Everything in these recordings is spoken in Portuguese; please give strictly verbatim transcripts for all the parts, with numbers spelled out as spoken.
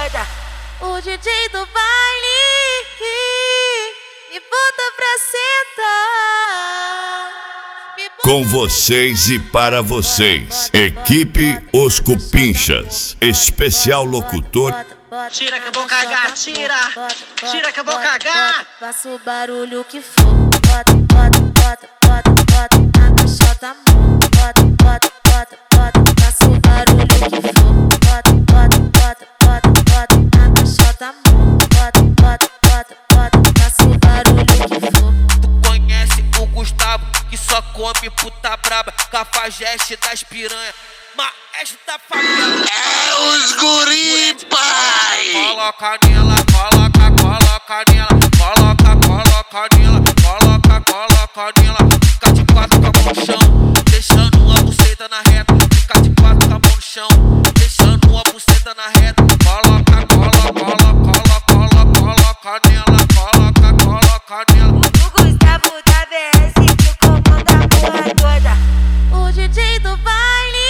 doida. O D J do baile me bota pra sentar. Com vocês e para vocês, equipe Os Cupinchas, especial locutor. Tira que eu vou cagar, tira, tira que eu vou cagar. Faça o barulho que for. Bota, bota, bota, bota, bota na caixota, amor. Bota, bota, bota, bota, faça o barulho que for. Bota, bota, bota, bota, bota na caixota, amor. Bota, bota, bota, bota, faça o barulho que for. Tu conhece o Gustavo, que só come puta braba, cafajeste das piranha, maestro da família. É os guri, pai! Coloca nela, coloca, coloca nela, coloca, coloca nela, coloca, coloca nela. Fica de quatro com a mão no chão, deixando a buceta na reta. Fica de quatro com a mão no chão, deixando a buceta na reta. Coloca, coloca, coloca, coloca, coloca nela, coloca, coloca nela. O Gustavo da B S que comanda a porra toda. O D J do baile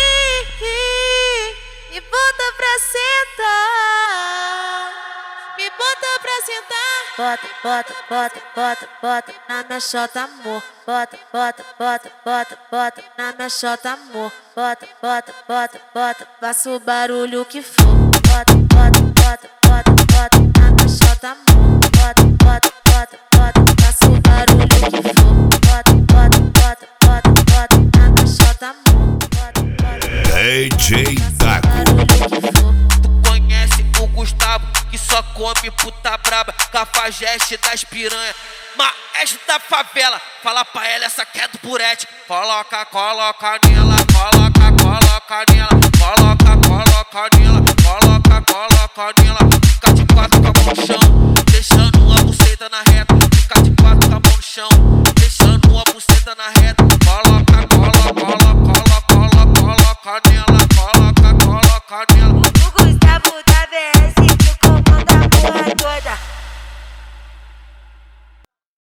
me bota pra sentar. Me bota pra sentar. Bota, bota, bota, bota, bota na minha xota, amor. Bota, bota, bota, bota, bota na minha xota, amor. Bota, bota, bota, bota, faça o barulho que for. Bota, bota, bota, bota, bota na minha xota, amor. Bota, bota, bota, bota, faça o barulho que for. Bota, bota, bota, bota, bota na minha xota, amor. Bota, bota, D J Daco. Tu conhece o Gustavo, que só come puta braba, cafajeste das piranha, maestro da favela. Fala pra ela, essa que é do Purete. Coloca, coloca nela, coloca, coloca nela, coloca, coloca nela, coloca, coloca nela. Fica de quatro com a mão no chão, deixando a buceta na reta. Fica de quatro com a mão no chão, deixando a buceta na reta.